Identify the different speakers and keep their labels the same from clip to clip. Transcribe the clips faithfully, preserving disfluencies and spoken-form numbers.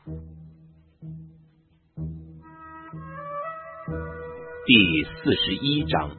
Speaker 1: 第四十一章。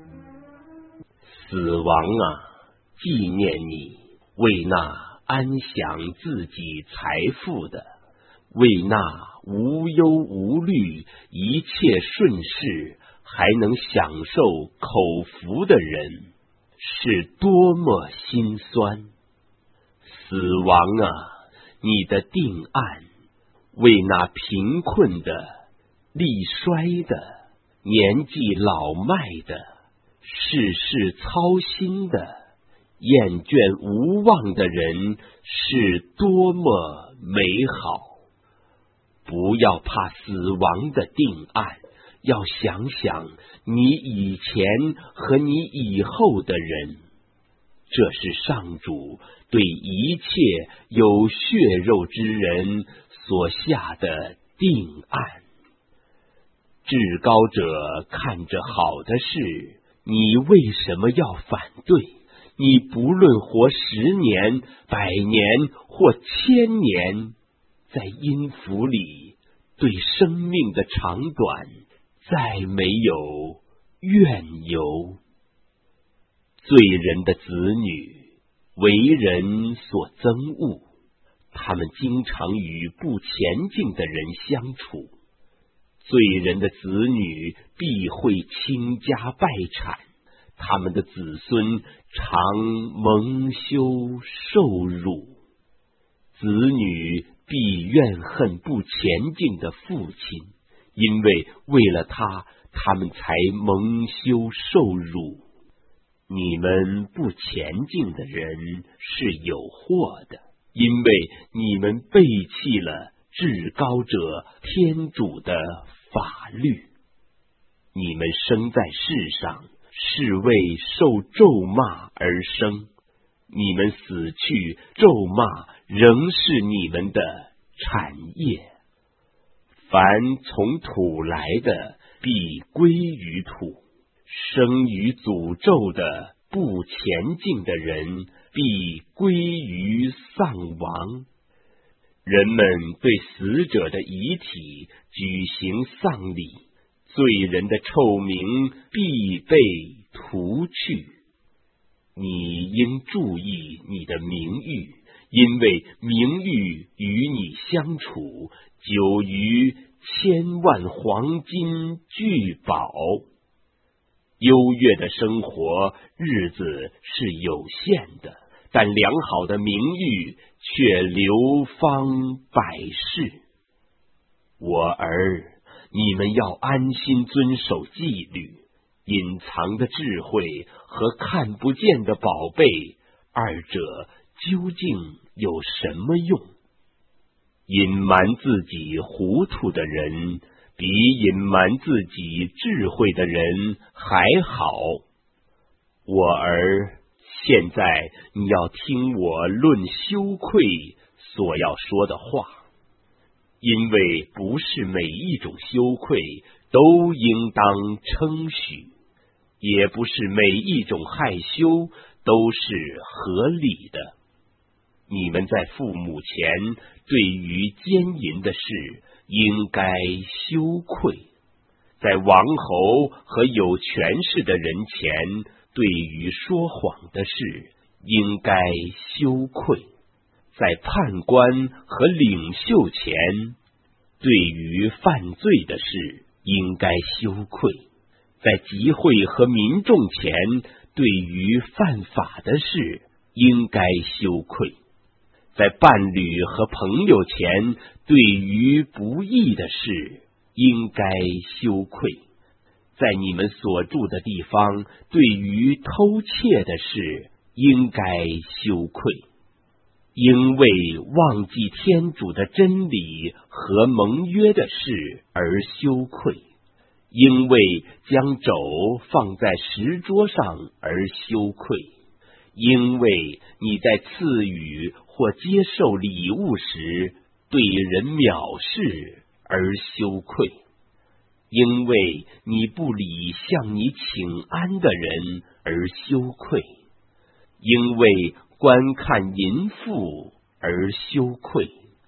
Speaker 1: 死亡啊，纪念你，为那安享自己财富的，为那无忧无虑，一切顺势，还能享受口福的人，是多么心酸。死亡啊，你的定案，为那贫困的、力衰的、年纪老迈的、事事操心的、厌倦无望的人，是多么美好。不要怕死亡的定案，要想想你以前和你以后的人，这是上主对一切有血肉之人所下的定案。至高者看着好的事，你为什么要反对？你不论活十年、百年或千年，在阴府里对生命的长短再没有怨尤。罪人的子女为人所憎恶，他们经常与不前进的人相处。罪人的子女必会倾家败产，他们的子孙常蒙羞受辱。子女必怨恨不前进的父亲，因为为了他，他们才蒙羞受辱。你们不前进的人是有祸的，因为你们背弃了至高者天主的法律。你们生在世上，是为受咒骂而生，你们死去，咒骂仍是你们的产业。凡从土来的，必归于土；生于诅咒的、不前进的人，必归于丧亡。人们对死者的遗体举行丧礼，罪人的臭名必被涂去。你应注意你的名誉，因为名誉与你相处，久于千万黄金聚宝。优越的生活日子是有限的，但良好的名誉却流芳百世。我儿，你们要安心遵守纪律，隐藏的智慧和看不见的宝贝，二者究竟有什么用？隐瞒自己糊涂的人，比隐瞒自己智慧的人还好。我儿，现在你要听我论羞愧所要说的话，因为不是每一种羞愧都应当称许，也不是每一种害羞都是合理的。你们在父母前对于奸淫的事应该羞愧，在王侯和有权势的人前对于说谎的事应该羞愧，在判官和领袖前对于犯罪的事应该羞愧，在集会和民众前对于犯法的事应该羞愧，在伴侣和朋友前对于不义的事应该羞愧，在你们所住的地方对于偷窃的事应该羞愧，因为忘记天主的真理和盟约的事而羞愧，因为将肘放在石桌上而羞愧，因为你在赐予或接受礼物时对人藐视而羞愧，因为你不理向你请安的人而羞愧，因为观看淫妇而羞愧，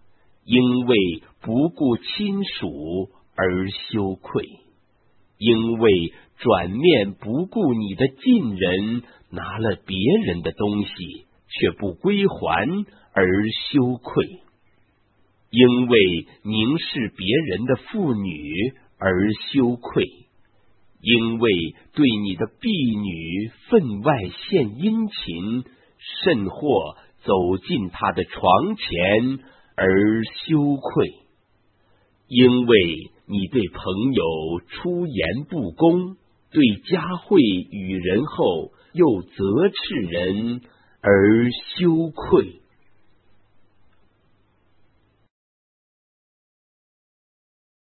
Speaker 1: 因为不顾亲属而羞愧，因为转面不顾你的近人，拿了别人的东西却不归还而羞愧，因为凝视别人的妇女而羞愧，因为对你的婢女分外献殷勤，甚或走进她的床前而羞愧，因为你对朋友出言不公，对佳慧与人后又责斥人而羞愧。